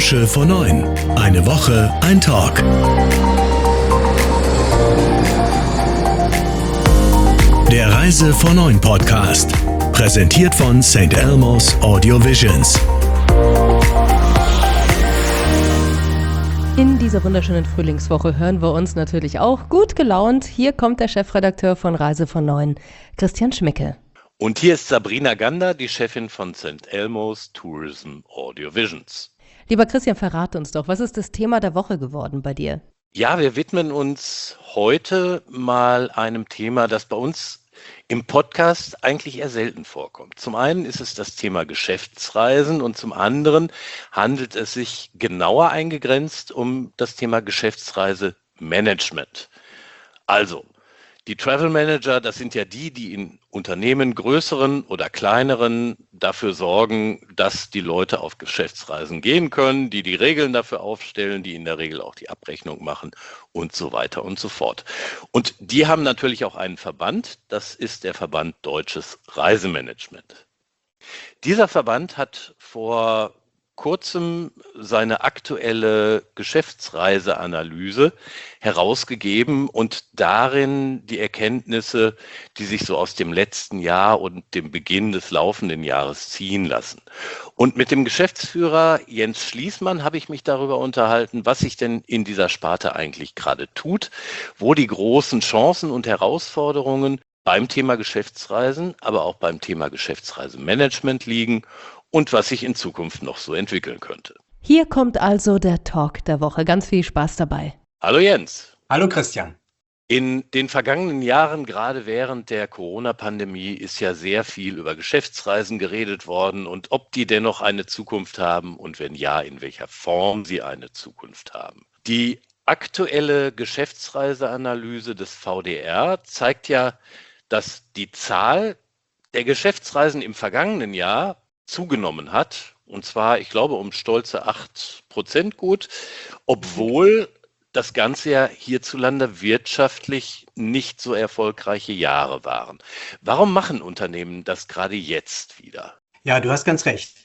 Branche vor 9. Eine Woche, ein Talk. Der Reise vor 9 Podcast. Präsentiert von St. Elmo's Audio Visions. In dieser wunderschönen Frühlingswoche hören wir uns natürlich auch gut gelaunt. Hier kommt der Chefredakteur von Reise von 9, Christian Schmicke. Und hier ist Sabrina Gander, die Chefin von St. Elmo's Tourism Audio Visions. Lieber Christian, verrate uns doch, was ist das Thema der Woche geworden bei dir? Ja, wir widmen uns heute mal einem Thema, das bei uns im Podcast eigentlich eher selten vorkommt. Zum einen ist es das Thema Geschäftsreisen und zum anderen handelt es sich genauer eingegrenzt um das Thema Geschäftsreisemanagement. Also, die Travel Manager, das sind ja die in Unternehmen, größeren oder kleineren, dafür sorgen, dass die Leute auf Geschäftsreisen gehen können, die Regeln dafür aufstellen, die in der Regel auch die Abrechnung machen und so weiter und so fort. Und die haben natürlich auch einen Verband, das ist der Verband Deutsches Reisemanagement. Dieser Verband hat vor kurzem seine aktuelle Geschäftsreiseanalyse herausgegeben und darin die Erkenntnisse, die sich so aus dem letzten Jahr und dem Beginn des laufenden Jahres ziehen lassen. Und mit dem Geschäftsführer Jens Schließmann habe ich mich darüber unterhalten, was sich denn in dieser Sparte eigentlich gerade tut, wo die großen Chancen und Herausforderungen beim Thema Geschäftsreisen, aber auch beim Thema Geschäftsreisemanagement liegen und was sich in Zukunft noch so entwickeln könnte. Hier kommt also der Talk der Woche. Ganz viel Spaß dabei. Hallo Jens. Hallo Christian. In den vergangenen Jahren, gerade während der Corona-Pandemie, ist ja sehr viel über Geschäftsreisen geredet worden und ob die dennoch eine Zukunft haben und wenn ja, in welcher Form sie eine Zukunft haben. Die aktuelle Geschäftsreiseanalyse des VDR zeigt ja, dass die Zahl der Geschäftsreisen im vergangenen Jahr zugenommen hat, und zwar, ich glaube, um stolze 8% gut, obwohl das ganze Jahr hierzulande wirtschaftlich nicht so erfolgreiche Jahre waren. Warum machen Unternehmen das gerade jetzt wieder? Ja, du hast ganz recht.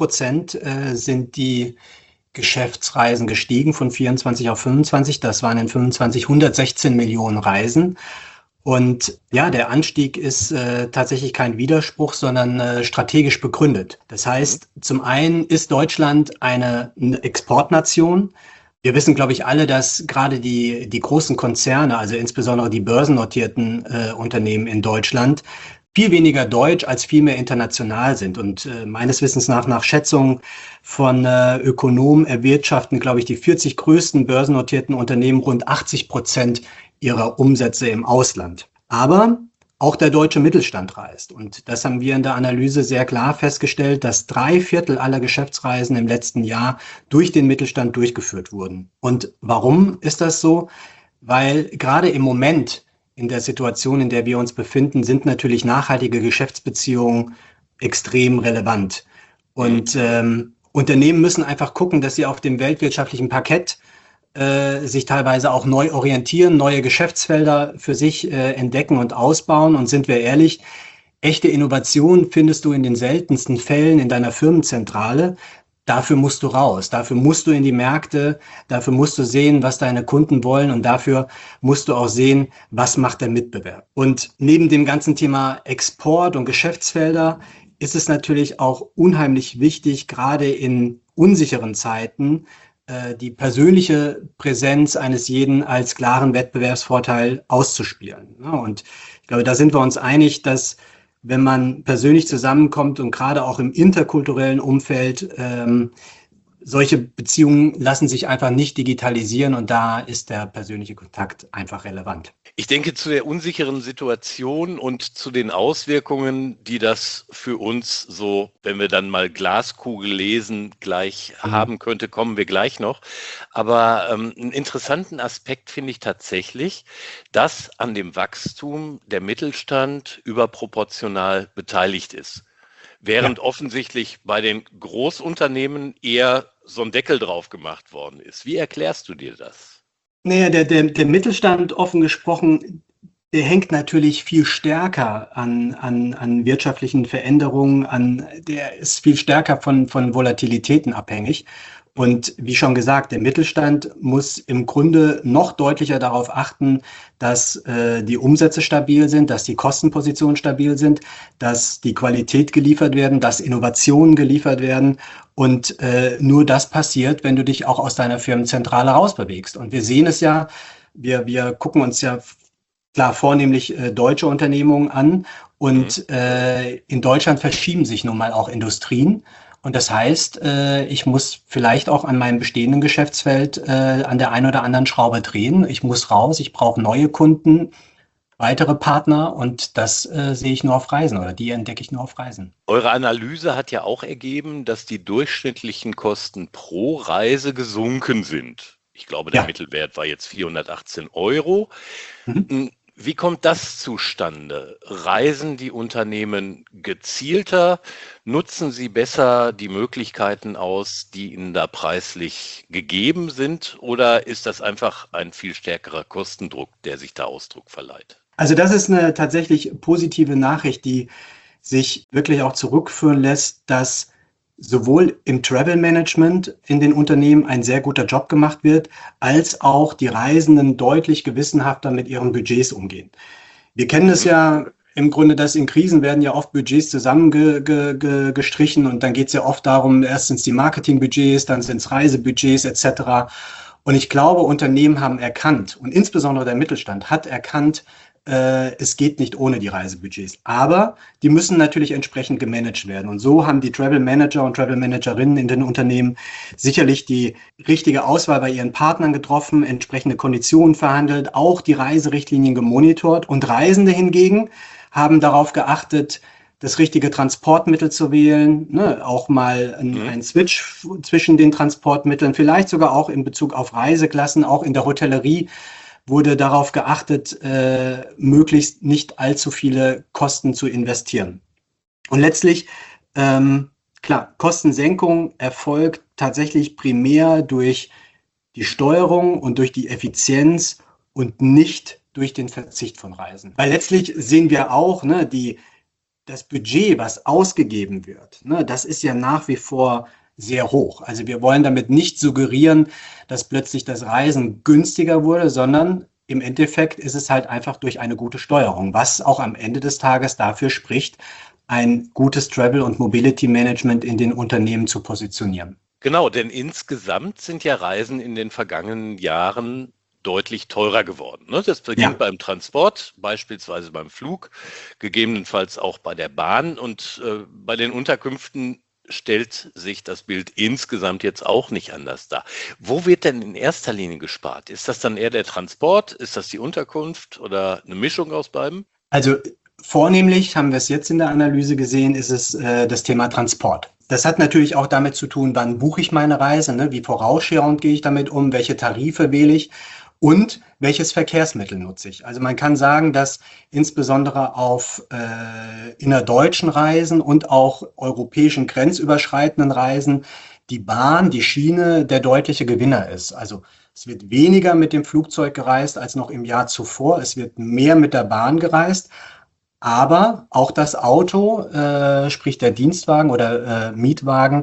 8% sind die Geschäftsreisen gestiegen von 24 auf 25. Das waren in 25 116 Millionen Reisen. Und ja, der Anstieg ist tatsächlich kein Widerspruch, sondern strategisch begründet. Das heißt, zum einen ist Deutschland eine Exportnation. Wir wissen, glaube ich, alle, dass gerade die großen Konzerne, also insbesondere die börsennotierten Unternehmen in Deutschland, viel weniger deutsch als viel mehr international sind. Und meines Wissens nach Schätzungen von Ökonomen erwirtschaften, glaube ich, die 40 größten börsennotierten Unternehmen rund 80% ihrer Umsätze im Ausland. Aber auch der deutsche Mittelstand reist. Und das haben wir in der Analyse sehr klar festgestellt, dass 3/4 aller Geschäftsreisen im letzten Jahr durch den Mittelstand durchgeführt wurden. Und warum ist das so? Weil gerade im Moment in der Situation, in der wir uns befinden, sind natürlich nachhaltige Geschäftsbeziehungen extrem relevant. Und Unternehmen müssen einfach gucken, dass sie auf dem weltwirtschaftlichen Parkett sich teilweise auch neu orientieren, neue Geschäftsfelder für sich entdecken und ausbauen. Und sind wir ehrlich, echte Innovation findest du in den seltensten Fällen in deiner Firmenzentrale. Dafür musst du raus, dafür musst du in die Märkte, dafür musst du sehen, was deine Kunden wollen und dafür musst du auch sehen, was macht der Mitbewerb. Und neben dem ganzen Thema Export und Geschäftsfelder ist es natürlich auch unheimlich wichtig, gerade in unsicheren Zeiten, die persönliche Präsenz eines jeden als klaren Wettbewerbsvorteil auszuspielen. Und ich glaube, da sind wir uns einig, dass wenn man persönlich zusammenkommt und gerade auch im interkulturellen Umfeld, solche Beziehungen lassen sich einfach nicht digitalisieren und da ist der persönliche Kontakt einfach relevant. Ich denke, zu der unsicheren Situation und zu den Auswirkungen, die das für uns so, wenn wir dann mal Glaskugel lesen, gleich haben könnte, kommen wir gleich noch. Aber einen interessanten Aspekt finde ich tatsächlich, dass an dem Wachstum der Mittelstand überproportional beteiligt ist. Während offensichtlich bei den Großunternehmen eher so ein Deckel drauf gemacht worden ist. Wie erklärst du dir das? Naja, der Mittelstand, offen gesprochen, der hängt natürlich viel stärker an wirtschaftlichen Veränderungen, der ist viel stärker von Volatilitäten abhängig. Und wie schon gesagt, der Mittelstand muss im Grunde noch deutlicher darauf achten, dass die Umsätze stabil sind, dass die Kostenpositionen stabil sind, dass die Qualität geliefert werden, dass Innovationen geliefert werden. Und nur das passiert, wenn du dich auch aus deiner Firmenzentrale rausbewegst. Und wir sehen es ja, wir gucken uns ja klar vornehmlich deutsche Unternehmungen an. Und in Deutschland verschieben sich nun mal auch Industrien. Und das heißt, ich muss vielleicht auch an meinem bestehenden Geschäftsfeld an der einen oder anderen Schraube drehen. Ich muss raus, ich brauche neue Kunden, weitere Partner und das sehe ich nur auf Reisen oder die entdecke ich nur auf Reisen. Eure Analyse hat ja auch ergeben, dass die durchschnittlichen Kosten pro Reise gesunken sind. Ich glaube, der Mittelwert war jetzt 418 Euro. Wie kommt das zustande? Reisen die Unternehmen gezielter? Nutzen sie besser die Möglichkeiten aus, die ihnen da preislich gegeben sind? Oder ist das einfach ein viel stärkerer Kostendruck, der sich da Ausdruck verleiht? Also das ist eine tatsächlich positive Nachricht, die sich wirklich auch zurückführen lässt, dass sowohl im Travel Management in den Unternehmen ein sehr guter Job gemacht wird, als auch die Reisenden deutlich gewissenhafter mit ihren Budgets umgehen. Wir kennen es ja im Grunde, dass in Krisen werden ja oft Budgets zusammengestrichen und dann geht es ja oft darum, erst sind es die Marketingbudgets, dann sind es Reisebudgets etc. Und ich glaube, Unternehmen haben erkannt und insbesondere der Mittelstand hat erkannt, es geht nicht ohne die Reisebudgets. Aber die müssen natürlich entsprechend gemanagt werden. Und so haben die Travel Manager und Travel Managerinnen in den Unternehmen sicherlich die richtige Auswahl bei ihren Partnern getroffen, entsprechende Konditionen verhandelt, auch die Reiserichtlinien gemonitort. Und Reisende hingegen haben darauf geachtet, das richtige Transportmittel zu wählen, ne, auch mal ein Switch zwischen den Transportmitteln, vielleicht sogar auch in Bezug auf Reiseklassen, auch in der Hotellerie wurde darauf geachtet, möglichst nicht allzu viele Kosten zu investieren. Und letztlich, klar, Kostensenkung erfolgt tatsächlich primär durch die Steuerung und durch die Effizienz und nicht durch den Verzicht von Reisen. Weil letztlich sehen wir auch, ne, das Budget, was ausgegeben wird, ne, das ist ja nach wie vor sehr hoch. Also wir wollen damit nicht suggerieren, dass plötzlich das Reisen günstiger wurde, sondern im Endeffekt ist es halt einfach durch eine gute Steuerung, was auch am Ende des Tages dafür spricht, ein gutes Travel- und Mobility-Management in den Unternehmen zu positionieren. Genau, denn insgesamt sind ja Reisen in den vergangenen Jahren deutlich teurer geworden. Das beginnt beim Transport, beispielsweise beim Flug, gegebenenfalls auch bei der Bahn und bei den Unterkünften stellt sich das Bild insgesamt jetzt auch nicht anders dar. Wo wird denn in erster Linie gespart? Ist das dann eher der Transport? Ist das die Unterkunft oder eine Mischung aus beidem? Also vornehmlich, haben wir es jetzt in der Analyse gesehen, ist es das Thema Transport. Das hat natürlich auch damit zu tun, wann buche ich meine Reise, ne? Wie vorausschauend gehe ich damit um, welche Tarife wähle ich und welches Verkehrsmittel nutze ich. Also man kann sagen, dass insbesondere auf innerdeutschen Reisen und auch europäischen grenzüberschreitenden Reisen die Bahn, die Schiene der deutliche Gewinner ist. Also es wird weniger mit dem Flugzeug gereist als noch im Jahr zuvor. Es wird mehr mit der Bahn gereist. Aber auch das Auto, sprich der Dienstwagen oder Mietwagen,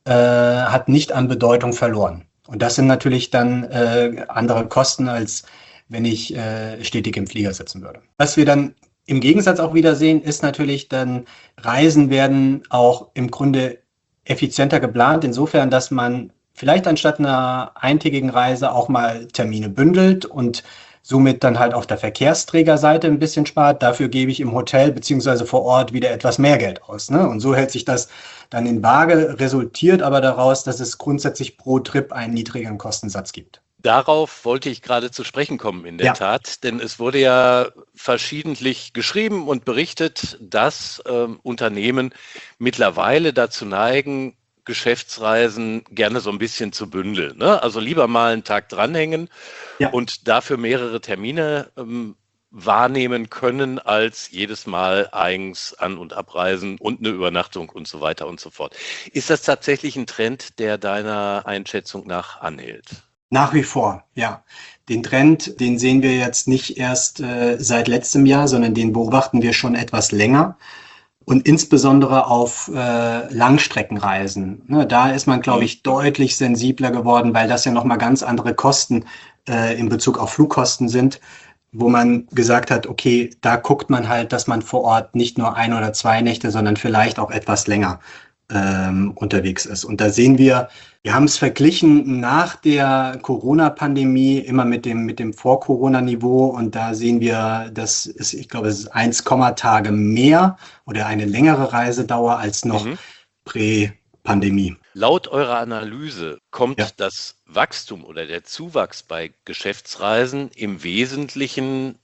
hat nicht an Bedeutung verloren. Und das sind natürlich dann andere Kosten, als wenn ich stetig im Flieger sitzen würde. Was wir dann im Gegensatz auch wieder sehen, ist natürlich dann, Reisen werden auch im Grunde effizienter geplant, insofern, dass man vielleicht anstatt einer eintägigen Reise auch mal Termine bündelt und somit dann halt auf der Verkehrsträgerseite ein bisschen spart. Dafür gebe ich im Hotel beziehungsweise vor Ort wieder etwas mehr Geld aus. Ne? Und so hält sich das dann in Waage, resultiert aber daraus, dass es grundsätzlich pro Trip einen niedrigeren Kostensatz gibt. Darauf wollte ich gerade zu sprechen kommen, in der Tat, denn es wurde ja verschiedentlich geschrieben und berichtet, dass Unternehmen mittlerweile dazu neigen, Geschäftsreisen gerne so ein bisschen zu bündeln. Ne? Also lieber mal einen Tag dranhängen und dafür mehrere Termine wahrnehmen können, als jedes Mal eigens an- und abreisen und eine Übernachtung und so weiter und so fort. Ist das tatsächlich ein Trend, der deiner Einschätzung nach anhält? Nach wie vor, ja. Den Trend, den sehen wir jetzt nicht erst seit letztem Jahr, sondern den beobachten wir schon etwas länger. und insbesondere auf Langstreckenreisen. Ne, da ist man, glaube ich, deutlich sensibler geworden, weil das ja nochmal ganz andere Kosten in Bezug auf Flugkosten sind, wo man gesagt hat, okay, da guckt man halt, dass man vor Ort nicht nur 1 oder 2 Nächte, sondern vielleicht auch etwas länger unterwegs ist. Und da sehen wir haben es verglichen nach der Corona-Pandemie immer mit dem Vor-Corona-Niveau, und da sehen wir, ich glaube, es ist 1, Tage mehr oder eine längere Reisedauer als noch Prä-Pandemie. Laut eurer Analyse kommt das Wachstum oder der Zuwachs bei Geschäftsreisen im Wesentlichen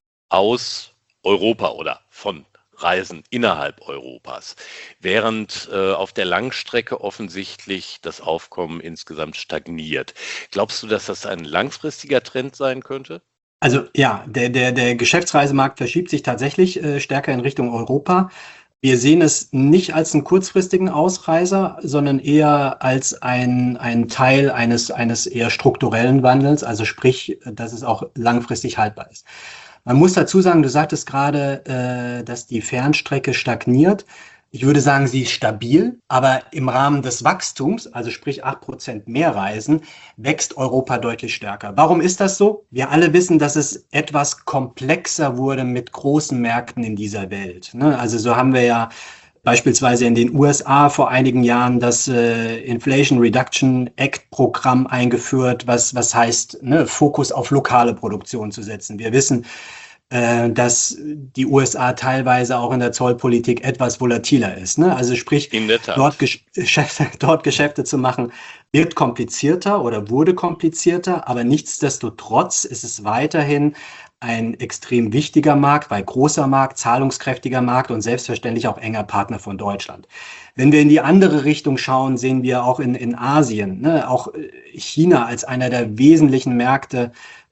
aus Europa oder von Reisen innerhalb Europas, während auf der Langstrecke offensichtlich das Aufkommen insgesamt stagniert. Glaubst du, dass das ein langfristiger Trend sein könnte? Also ja, der Geschäftsreisemarkt verschiebt sich tatsächlich stärker in Richtung Europa. Wir sehen es nicht als einen kurzfristigen Ausreißer, sondern eher als ein Teil eines eher strukturellen Wandels, also sprich, dass es auch langfristig haltbar ist. Man muss dazu sagen, du sagtest gerade, dass die Fernstrecke stagniert. Ich würde sagen, sie ist stabil, aber im Rahmen des Wachstums, also sprich 8% mehr Reisen, wächst Europa deutlich stärker. Warum ist das so? Wir alle wissen, dass es etwas komplexer wurde mit großen Märkten in dieser Welt. Also so haben wir ja beispielsweise in den USA vor einigen Jahren das Inflation Reduction Act Programm eingeführt, was heißt, Fokus auf lokale Produktion zu setzen. Wir wissen, dass die USA teilweise auch in der Zollpolitik etwas volatiler ist. Also sprich, dort Geschäfte zu machen, wird komplizierter oder wurde komplizierter, aber nichtsdestotrotz ist es weiterhin ein extrem wichtiger Markt, weil großer Markt, zahlungskräftiger Markt und selbstverständlich auch enger Partner von Deutschland. Wenn wir in die andere Richtung schauen, sehen wir auch in Asien, auch China als einer der wesentlichen Märkte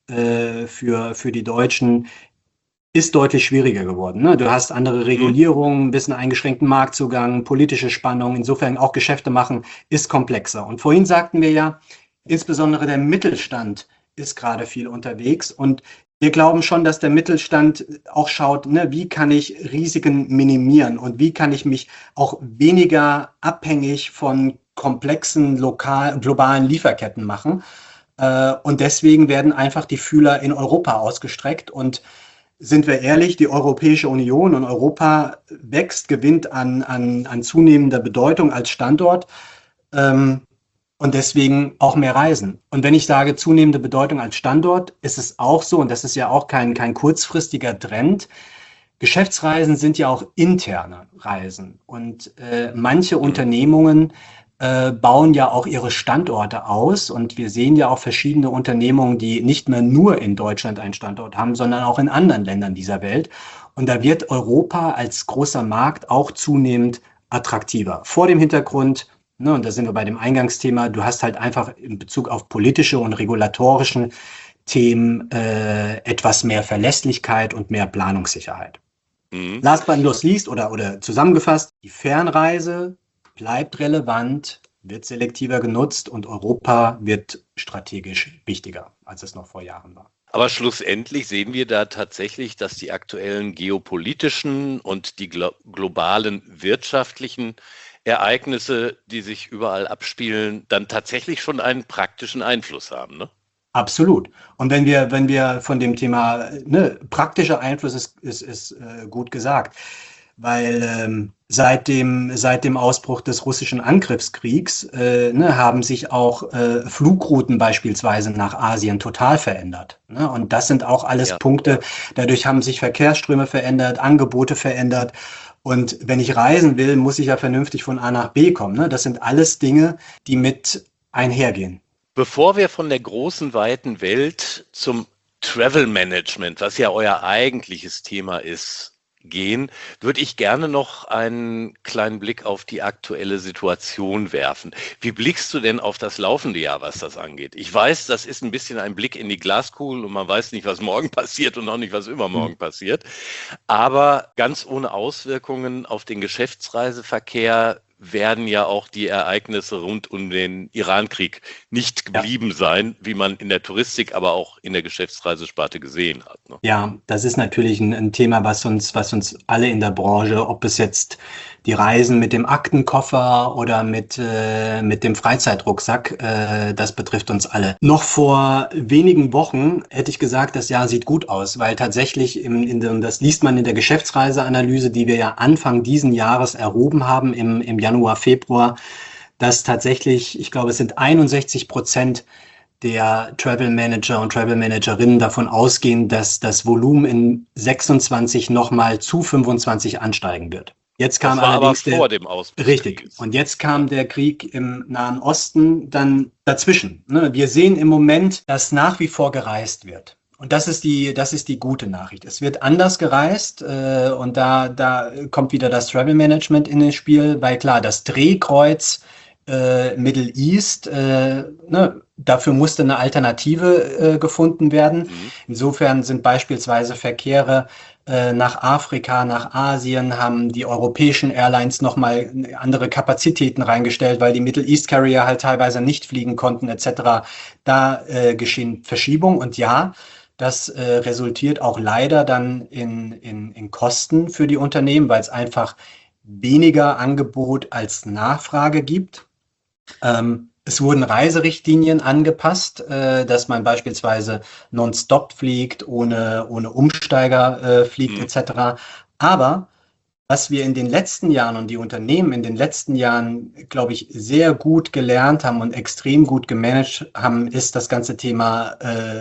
für die Deutschen, ist deutlich schwieriger geworden. Du hast andere Regulierungen, ein bisschen eingeschränkten Marktzugang, politische Spannungen, insofern auch Geschäfte machen, ist komplexer. Und vorhin sagten wir ja, insbesondere der Mittelstand ist gerade viel unterwegs, und wir glauben schon, dass der Mittelstand auch schaut, wie kann ich Risiken minimieren und wie kann ich mich auch weniger abhängig von komplexen globalen Lieferketten machen. Und deswegen werden einfach die Fühler in Europa ausgestreckt, und sind wir ehrlich, die Europäische Union und Europa gewinnt an zunehmender Bedeutung als Standort und deswegen auch mehr Reisen. Und wenn ich sage zunehmende Bedeutung als Standort, ist es auch so, und das ist ja auch kein kurzfristiger Trend, Geschäftsreisen sind ja auch interne Reisen, und manche Unternehmungen bauen ja auch ihre Standorte aus, und wir sehen ja auch verschiedene Unternehmungen, die nicht mehr nur in Deutschland einen Standort haben, sondern auch in anderen Ländern dieser Welt. Und da wird Europa als großer Markt auch zunehmend attraktiver. Vor dem Hintergrund, und da sind wir bei dem Eingangsthema, du hast halt einfach in Bezug auf politische und regulatorische Themen etwas mehr Verlässlichkeit und mehr Planungssicherheit. Last but not least oder zusammengefasst, die Fernreise bleibt relevant, wird selektiver genutzt, und Europa wird strategisch wichtiger, als es noch vor Jahren war. Aber schlussendlich sehen wir da tatsächlich, dass die aktuellen geopolitischen und die globalen wirtschaftlichen Ereignisse, die sich überall abspielen, dann tatsächlich schon einen praktischen Einfluss haben, ne? Absolut. Und wenn wir von dem Thema, praktischer Einfluss ist gut gesagt, weil seit dem Ausbruch des russischen Angriffskriegs haben sich auch Flugrouten beispielsweise nach Asien total verändert. Und das sind auch alles Punkte, dadurch haben sich Verkehrsströme verändert, Angebote verändert. Und wenn ich reisen will, muss ich ja vernünftig von A nach B kommen. Das sind alles Dinge, die mit einhergehen. Bevor wir von der großen, weiten Welt zum Travel Management, was ja euer eigentliches Thema ist, gehen, würde ich gerne noch einen kleinen Blick auf die aktuelle Situation werfen. Wie blickst du denn auf das laufende Jahr, was das angeht? Ich weiß, das ist ein bisschen ein Blick in die Glaskugel und man weiß nicht, was morgen passiert und auch nicht, was übermorgen passiert. Aber ganz ohne Auswirkungen auf den Geschäftsreiseverkehr, werden ja auch die Ereignisse rund um den Iran-Krieg nicht geblieben sein, wie man in der Touristik, aber auch in der Geschäftsreisesparte gesehen hat. Ne? Ja, das ist natürlich ein Thema, was uns alle in der Branche, ob es jetzt die Reisen mit dem Aktenkoffer oder mit dem Freizeitrucksack, das betrifft uns alle. Noch vor wenigen Wochen hätte ich gesagt, das Jahr sieht gut aus, weil tatsächlich, das liest man in der Geschäftsreiseanalyse, die wir ja Anfang diesen Jahres erhoben haben, im Januar, Februar, dass tatsächlich, ich glaube, es sind 61% der Travel Manager und Travel Managerinnen davon ausgehen, dass das Volumen in 26 nochmal zu 25 ansteigen wird. Jetzt kam allerdings aber vor dem Ausbruch. Richtig. Und jetzt kam der Krieg im Nahen Osten dann dazwischen. Wir sehen im Moment, dass nach wie vor gereist wird. Und das ist die gute Nachricht. Es wird anders gereist und da kommt wieder das Travel Management in das Spiel, weil klar, das Drehkreuz Middle East, dafür musste eine Alternative gefunden werden. Insofern sind beispielsweise Verkehre nach Afrika, nach Asien, haben die europäischen Airlines nochmal andere Kapazitäten reingestellt, weil die Middle East Carrier halt teilweise nicht fliegen konnten etc. Da geschehen Verschiebungen und ja, das resultiert auch leider dann in Kosten für die Unternehmen, weil es einfach weniger Angebot als Nachfrage gibt. Es wurden Reiserichtlinien angepasst, dass man beispielsweise nonstop fliegt, ohne Umsteiger fliegt etc. Aber was wir in den letzten Jahren und die Unternehmen in den letzten Jahren, glaube ich, sehr gut gelernt haben und extrem gut gemanagt haben, ist das ganze Thema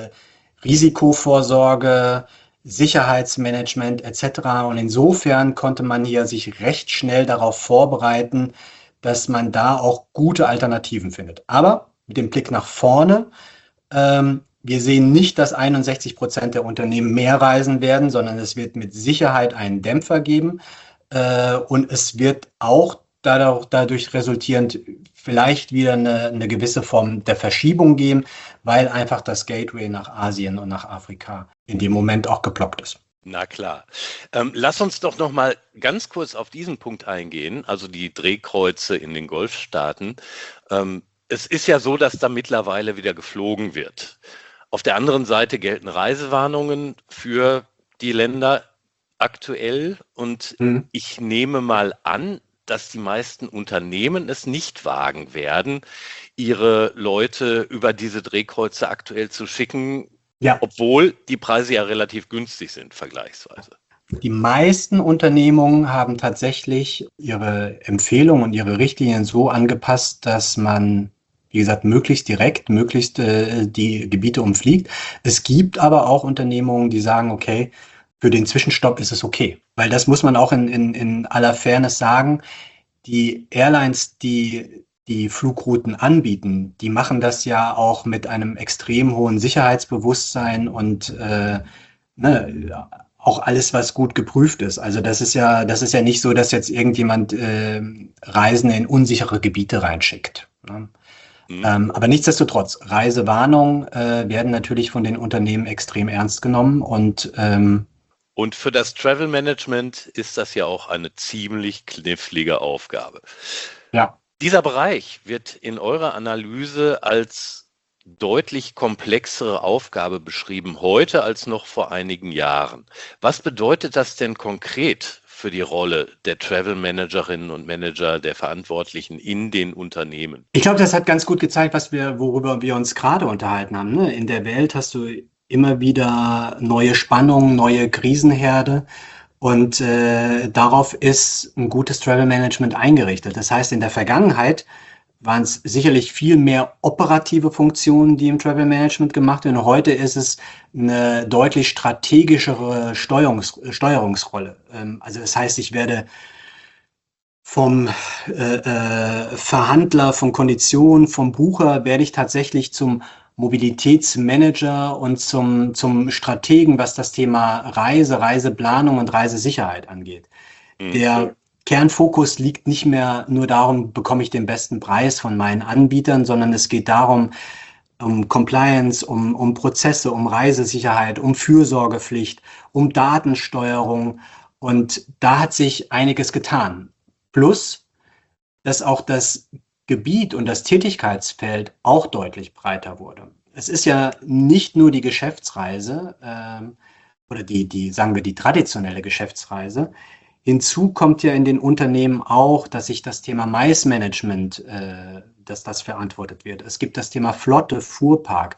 Risikovorsorge, Sicherheitsmanagement etc. Und insofern konnte man hier sich recht schnell darauf vorbereiten, dass man da auch gute Alternativen findet. Aber mit dem Blick nach vorne, wir sehen nicht, dass 61% der Unternehmen mehr reisen werden, sondern es wird mit Sicherheit einen Dämpfer geben. Und es wird auch dadurch resultierend vielleicht wieder eine gewisse Form der Verschiebung geben, weil einfach das Gateway nach Asien und nach Afrika in dem Moment auch geblockt ist. Na klar. Lass uns doch noch mal ganz kurz auf diesen Punkt eingehen, also die Drehkreuze in den Golfstaaten. Es ist ja so, dass da mittlerweile wieder geflogen wird. Auf der anderen Seite gelten Reisewarnungen für die Länder aktuell und ich nehme mal an, dass die meisten Unternehmen es nicht wagen werden, ihre Leute über diese Drehkreuze aktuell zu schicken, ja, obwohl die Preise ja relativ günstig sind, vergleichsweise. Die meisten Unternehmungen haben tatsächlich ihre Empfehlungen und ihre Richtlinien so angepasst, dass man, wie gesagt, möglichst direkt, die Gebiete umfliegt. Es gibt aber auch Unternehmungen, die sagen, okay, für den Zwischenstopp ist es okay. Weil das muss man auch in aller Fairness sagen, die Airlines, die Flugrouten anbieten, die machen das ja auch mit einem extrem hohen Sicherheitsbewusstsein und auch alles, was gut geprüft ist. Also das ist ja nicht so, dass jetzt irgendjemand Reisende in unsichere Gebiete reinschickt. Ne? Aber nichtsdestotrotz, Reisewarnungen werden natürlich von den Unternehmen extrem ernst genommen und für das Travel Management ist das ja auch eine ziemlich knifflige Aufgabe. Ja. Dieser Bereich wird in eurer Analyse als deutlich komplexere Aufgabe beschrieben heute als noch vor einigen Jahren. Was bedeutet das denn konkret für die Rolle der Travel Managerinnen und Manager, der Verantwortlichen in den Unternehmen? Ich glaube, das hat ganz gut gezeigt, worüber wir uns gerade unterhalten haben. Ne? In der Welt hast du immer wieder neue Spannungen, neue Krisenherde. Und darauf ist ein gutes Travel Management eingerichtet. Das heißt, in der Vergangenheit waren es sicherlich viel mehr operative Funktionen, die im Travel Management gemacht werden. Und heute ist es eine deutlich strategischere Steuerungsrolle. Also das heißt, ich werde vom Verhandler, von Konditionen, vom Bucher werde ich tatsächlich zum Mobilitätsmanager und zum Strategen, was das Thema Reiseplanung und Reisesicherheit angeht. Der Kernfokus liegt nicht mehr nur darum, bekomme ich den besten Preis von meinen Anbietern, sondern es geht darum, um Compliance, um Prozesse, um Reisesicherheit, um Fürsorgepflicht, um Datensteuerung. Und da hat sich einiges getan. Plus, dass auch das Gebiet und das Tätigkeitsfeld auch deutlich breiter wurde. Es ist ja nicht nur die Geschäftsreise oder sagen wir, die traditionelle Geschäftsreise. Hinzu kommt ja in den Unternehmen auch, dass sich das Thema Maismanagement, dass das verantwortet wird. Es gibt das Thema Flotte, Fuhrpark,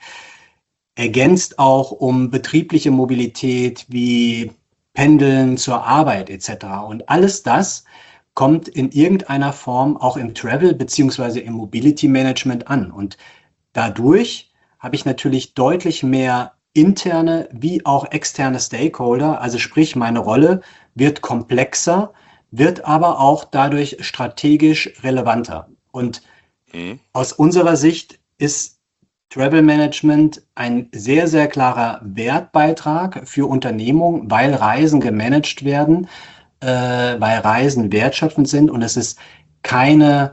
ergänzt auch um betriebliche Mobilität wie Pendeln zur Arbeit etc. Und alles das kommt in irgendeiner Form auch im Travel beziehungsweise im Mobility Management an. Und dadurch habe ich natürlich deutlich mehr interne wie auch externe Stakeholder. Also sprich, meine Rolle wird komplexer, wird aber auch dadurch strategisch relevanter. Und aus unserer Sicht ist Travel Management ein sehr, sehr klarer Wertbeitrag für Unternehmungen, weil Reisen gemanagt werden, weil Reisen wertschöpfend sind und es ist keine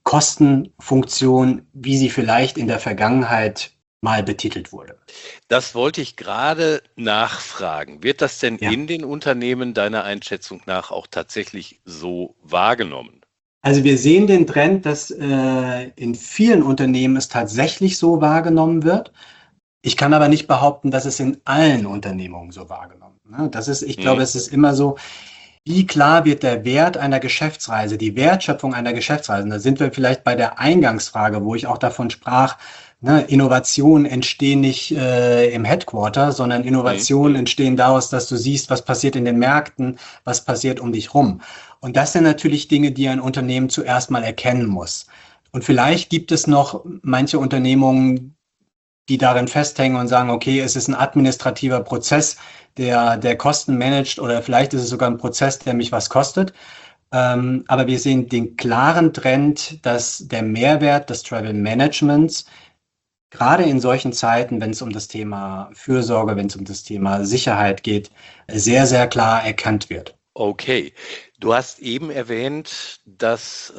Kostenfunktion, wie sie vielleicht in der Vergangenheit mal betitelt wurde. Das wollte ich gerade nachfragen. Wird das denn in den Unternehmen deiner Einschätzung nach auch tatsächlich so wahrgenommen? Also wir sehen den Trend, dass in vielen Unternehmen es tatsächlich so wahrgenommen wird. Ich kann aber nicht behaupten, dass es in allen Unternehmungen so wahrgenommen wird. Das ist, ich glaube, es ist immer so, wie klar wird der Wert einer Geschäftsreise, die Wertschöpfung einer Geschäftsreise. Da sind wir vielleicht bei der Eingangsfrage, wo ich auch davon sprach, Innovationen entstehen nicht im Headquarter, sondern Innovationen entstehen daraus, dass du siehst, was passiert in den Märkten, was passiert um dich rum. Und das sind natürlich Dinge, die ein Unternehmen zuerst mal erkennen muss. Und vielleicht gibt es noch manche Unternehmungen, die darin festhängen und sagen, okay, es ist ein administrativer Prozess, der Kosten managt oder vielleicht ist es sogar ein Prozess, der mich was kostet. Aber wir sehen den klaren Trend, dass der Mehrwert des Travel Managements gerade in solchen Zeiten, wenn es um das Thema Fürsorge, wenn es um das Thema Sicherheit geht, sehr, sehr klar erkannt wird. Okay, du hast eben erwähnt, dass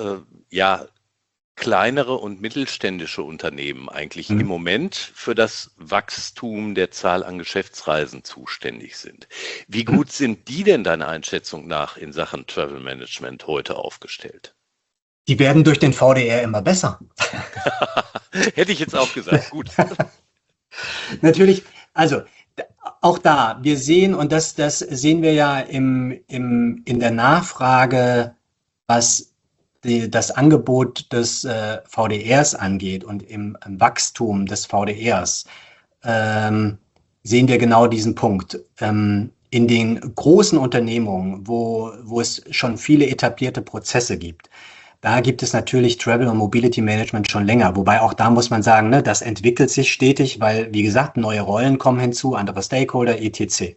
kleinere und mittelständische Unternehmen eigentlich im Moment für das Wachstum der Zahl an Geschäftsreisen zuständig sind. Wie gut sind die denn deiner Einschätzung nach in Sachen Travel Management heute aufgestellt? Die werden durch den VDR immer besser. Hätte ich jetzt auch gesagt, gut. Natürlich, also auch da, wir sehen, und das sehen wir ja in der Nachfrage, was das Angebot des VDRs angeht und im Wachstum des VDRs, sehen wir genau diesen Punkt. In den großen Unternehmungen, wo es schon viele etablierte Prozesse gibt, da gibt es natürlich Travel und Mobility Management schon länger. Wobei auch da muss man sagen, das entwickelt sich stetig, weil, wie gesagt, neue Rollen kommen hinzu, andere Stakeholder, etc.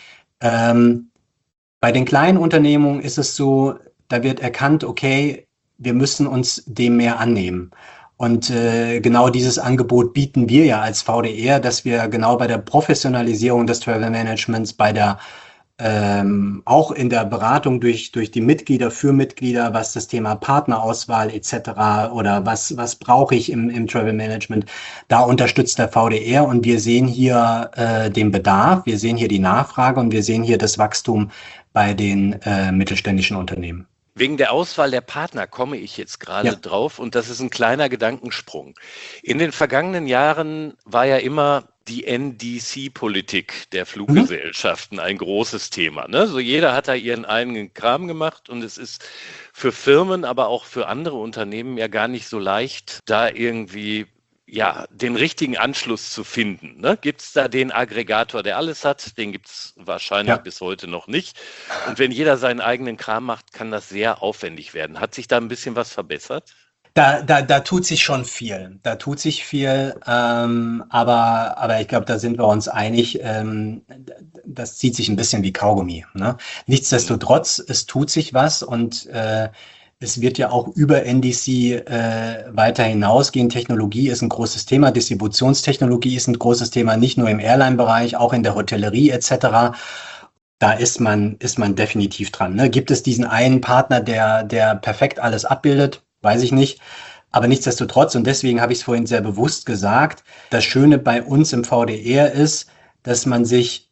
Bei den kleinen Unternehmungen ist es so, da wird erkannt, okay, wir müssen uns dem mehr annehmen. Und genau dieses Angebot bieten wir ja als VDR, dass wir genau bei der Professionalisierung des Travel Managements, bei der auch in der Beratung durch die Mitglieder für Mitglieder, was das Thema Partnerauswahl etc. oder was brauche ich im Travel Management, da unterstützt der VDR und wir sehen hier den Bedarf, wir sehen hier die Nachfrage und wir sehen hier das Wachstum bei den mittelständischen Unternehmen. Wegen der Auswahl der Partner komme ich jetzt gerade drauf und das ist ein kleiner Gedankensprung. In den vergangenen Jahren war ja immer die NDC-Politik der Fluggesellschaften ein großes Thema. Ne? So jeder hat da ihren eigenen Kram gemacht und es ist für Firmen, aber auch für andere Unternehmen ja gar nicht so leicht, da irgendwie den richtigen Anschluss zu finden. Ne? Gibt es da den Aggregator, der alles hat? Den gibt es wahrscheinlich bis heute noch nicht. Und wenn jeder seinen eigenen Kram macht, kann das sehr aufwendig werden. Hat sich da ein bisschen was verbessert? Da tut sich schon viel. Da tut sich viel, aber ich glaube, da sind wir uns einig, das zieht sich ein bisschen wie Kaugummi. Ne? Nichtsdestotrotz, es tut sich was und es wird ja auch über NDC weiter hinausgehen. Technologie ist ein großes Thema, Distributionstechnologie ist ein großes Thema, nicht nur im Airline-Bereich, auch in der Hotellerie etc. Da ist man definitiv dran. Ne? Gibt es diesen einen Partner, der perfekt alles abbildet? Weiß ich nicht. Aber nichtsdestotrotz, und deswegen habe ich es vorhin sehr bewusst gesagt, das Schöne bei uns im VDR ist, dass man sich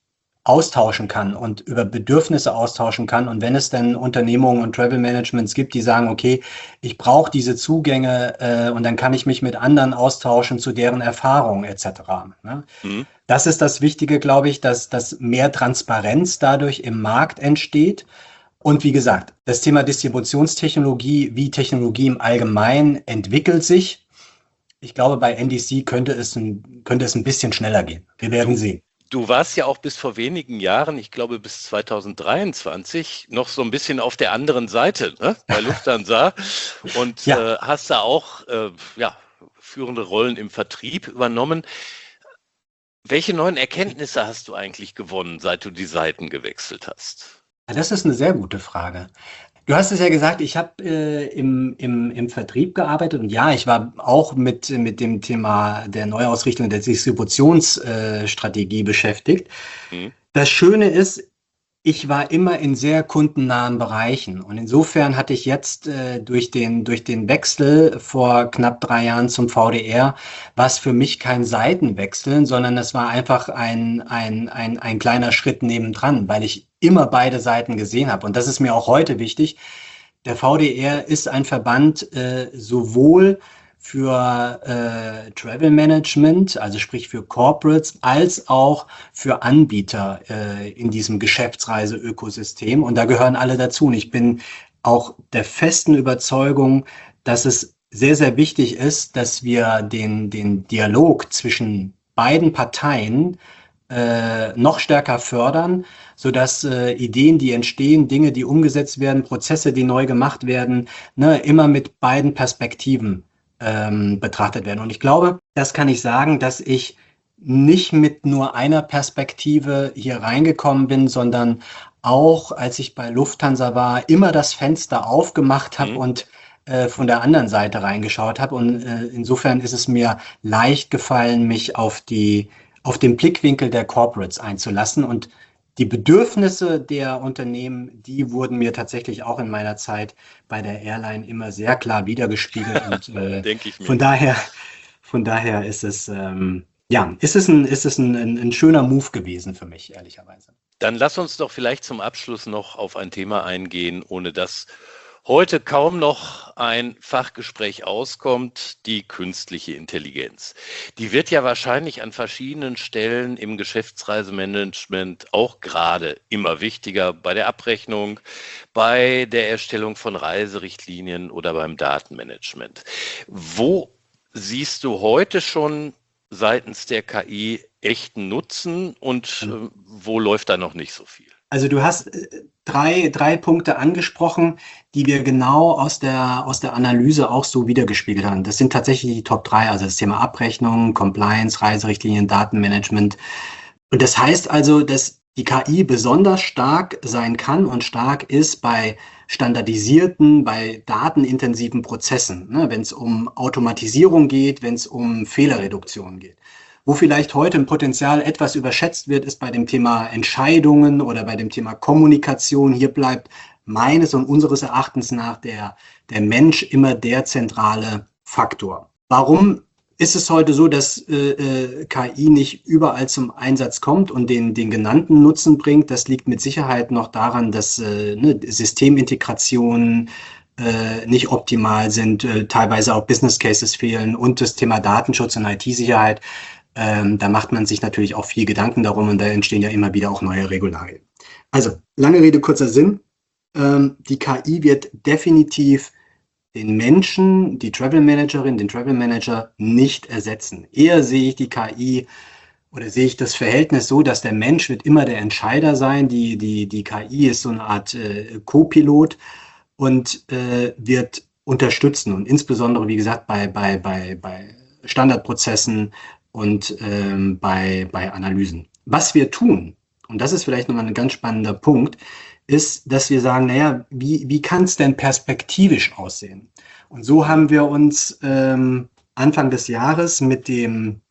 austauschen kann und über Bedürfnisse austauschen kann. Und wenn es dann Unternehmungen und Travel Managements gibt, die sagen, okay, ich brauche diese Zugänge und dann kann ich mich mit anderen austauschen zu deren Erfahrungen etc. Ne? Mhm. Das ist das Wichtige, glaube ich, dass mehr Transparenz dadurch im Markt entsteht. Und wie gesagt, das Thema Distributionstechnologie, wie Technologie im Allgemeinen entwickelt sich. Ich glaube, bei NDC könnte es ein bisschen schneller gehen. Wir werden sehen. Du warst ja auch bis vor wenigen Jahren, ich glaube bis 2023, noch so ein bisschen auf der anderen Seite, ne? Bei Lufthansa und Ja. hast da auch führende Rollen im Vertrieb übernommen. Welche neuen Erkenntnisse hast du eigentlich gewonnen, seit du die Seiten gewechselt hast? Das ist eine sehr gute Frage. Du hast es ja gesagt, ich habe im Vertrieb gearbeitet und ja, ich war auch mit dem Thema der Neuausrichtung der Distributionsstrategie beschäftigt. Mhm. Das Schöne ist, ich war immer in sehr kundennahen Bereichen und insofern hatte ich jetzt durch den Wechsel vor knapp 3 Jahren zum VDR, war es für mich kein Seitenwechseln, sondern es war einfach ein kleiner Schritt nebendran, weil ich immer beide Seiten gesehen habe. Und das ist mir auch heute wichtig. Der VDR ist ein Verband sowohl für Travel Management, also sprich für Corporates, als auch für Anbieter in diesem Geschäftsreise-Ökosystem. Und da gehören alle dazu. Und ich bin auch der festen Überzeugung, dass es sehr, sehr wichtig ist, dass wir den Dialog zwischen beiden Parteien noch stärker fördern, sodass Ideen, die entstehen, Dinge, die umgesetzt werden, Prozesse, die neu gemacht werden, ne, immer mit beiden Perspektiven betrachtet werden. Und ich glaube, das kann ich sagen, dass ich nicht mit nur einer Perspektive hier reingekommen bin, sondern auch, als ich bei Lufthansa war, immer das Fenster aufgemacht habe und von der anderen Seite reingeschaut habe. Und insofern ist es mir leicht gefallen, mich auf den Blickwinkel der Corporates einzulassen. Und die Bedürfnisse der Unternehmen, die wurden mir tatsächlich auch in meiner Zeit bei der Airline immer sehr klar wiedergespiegelt. Und Denke ich mir. von daher ist es ein schöner Move gewesen für mich, ehrlicherweise. Dann lass uns doch vielleicht zum Abschluss noch auf ein Thema eingehen, ohne das heute kaum noch ein Fachgespräch auskommt, die künstliche Intelligenz. Die wird ja wahrscheinlich an verschiedenen Stellen im Geschäftsreisemanagement auch gerade immer wichtiger, bei der Abrechnung, bei der Erstellung von Reiserichtlinien oder beim Datenmanagement. Wo siehst du heute schon seitens der KI echten Nutzen und wo läuft da noch nicht so viel? Also du hast drei Punkte angesprochen, die wir genau aus der Analyse auch so wiedergespiegelt haben. Das sind tatsächlich die Top 3, also das Thema Abrechnung, Compliance, Reiserichtlinien, Datenmanagement. Und das heißt also, dass die KI besonders stark sein kann und stark ist bei standardisierten, bei datenintensiven Prozessen, ne, wenn es um Automatisierung geht, wenn es um Fehlerreduktion geht. Wo vielleicht heute ein Potenzial etwas überschätzt wird, ist bei dem Thema Entscheidungen oder bei dem Thema Kommunikation. Hier bleibt meines und unseres Erachtens nach der Mensch immer der zentrale Faktor. Warum ist es heute so, dass KI nicht überall zum Einsatz kommt und den genannten Nutzen bringt? Das liegt mit Sicherheit noch daran, dass Systemintegrationen nicht optimal sind, teilweise auch Business Cases fehlen und das Thema Datenschutz und IT-Sicherheit. Da macht man sich natürlich auch viel Gedanken darum und da entstehen ja immer wieder auch neue Regularien. Also, lange Rede, kurzer Sinn. Die KI wird definitiv den Menschen, die Travel Managerin, den Travel Manager nicht ersetzen. Eher sehe ich die KI oder sehe ich das Verhältnis so, dass der Mensch wird immer der Entscheider sein. Die KI ist so eine Art Co-Pilot und wird unterstützen und insbesondere, wie gesagt, bei Standardprozessen und bei Analysen. Was wir tun, und das ist vielleicht nochmal ein ganz spannender Punkt, ist, dass wir sagen, naja, wie kann es denn perspektivisch aussehen? Und so haben wir uns Anfang des Jahres mit dem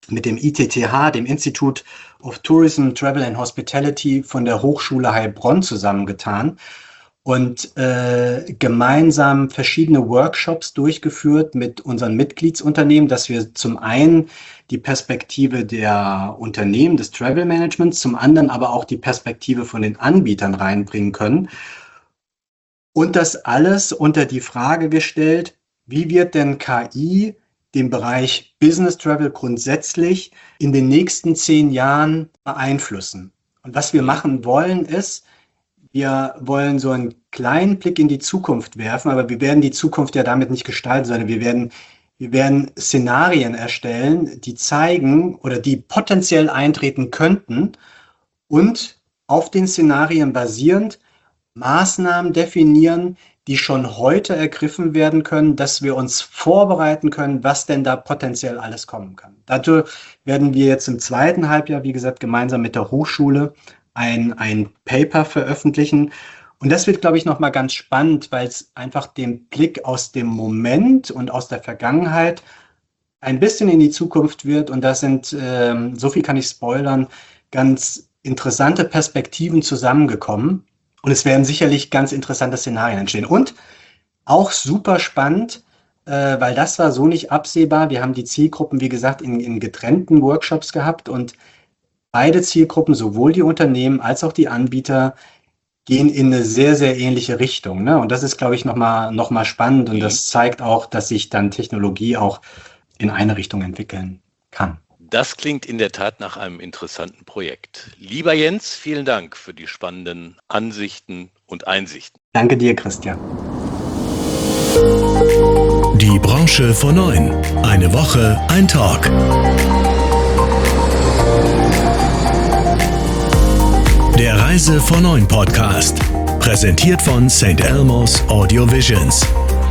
ITTH, dem Institute of Tourism, Travel and Hospitality von der Hochschule Heilbronn zusammengetan und gemeinsam verschiedene Workshops durchgeführt mit unseren Mitgliedsunternehmen, dass wir zum einen die Perspektive der Unternehmen, des Travel Managements, zum anderen aber auch die Perspektive von den Anbietern reinbringen können. Und das alles unter die Frage gestellt, wie wird denn KI den Bereich Business Travel grundsätzlich in den nächsten 10 Jahren beeinflussen? Und was wir machen wollen ist, wir wollen so einen kleinen Blick in die Zukunft werfen, aber wir werden die Zukunft ja damit nicht gestalten, sondern wir werden Szenarien erstellen, die zeigen oder die potenziell eintreten könnten und auf den Szenarien basierend Maßnahmen definieren, die schon heute ergriffen werden können, dass wir uns vorbereiten können, was denn da potenziell alles kommen kann. Dazu werden wir jetzt im 2. Halbjahr, wie gesagt, gemeinsam mit der Hochschule ein Paper veröffentlichen. Und das wird, glaube ich, nochmal ganz spannend, weil es einfach den Blick aus dem Moment und aus der Vergangenheit ein bisschen in die Zukunft wird. Und da sind, so viel kann ich spoilern, ganz interessante Perspektiven zusammengekommen. Und es werden sicherlich ganz interessante Szenarien entstehen. Und auch super spannend, weil das war so nicht absehbar. Wir haben die Zielgruppen, wie gesagt, in getrennten Workshops gehabt. Und beide Zielgruppen, sowohl die Unternehmen als auch die Anbieter, gehen in eine sehr, sehr ähnliche Richtung. Ne? Und das ist, glaube ich, noch mal spannend. Und das zeigt auch, dass sich dann Technologie auch in eine Richtung entwickeln kann. Das klingt in der Tat nach einem interessanten Projekt. Lieber Jens, vielen Dank für die spannenden Ansichten und Einsichten. Danke dir, Christian. Die Branche vor 9. Eine Woche, ein Talk. Der Reise vor 9 Podcast. Präsentiert von St. Elmo's Audio Visions.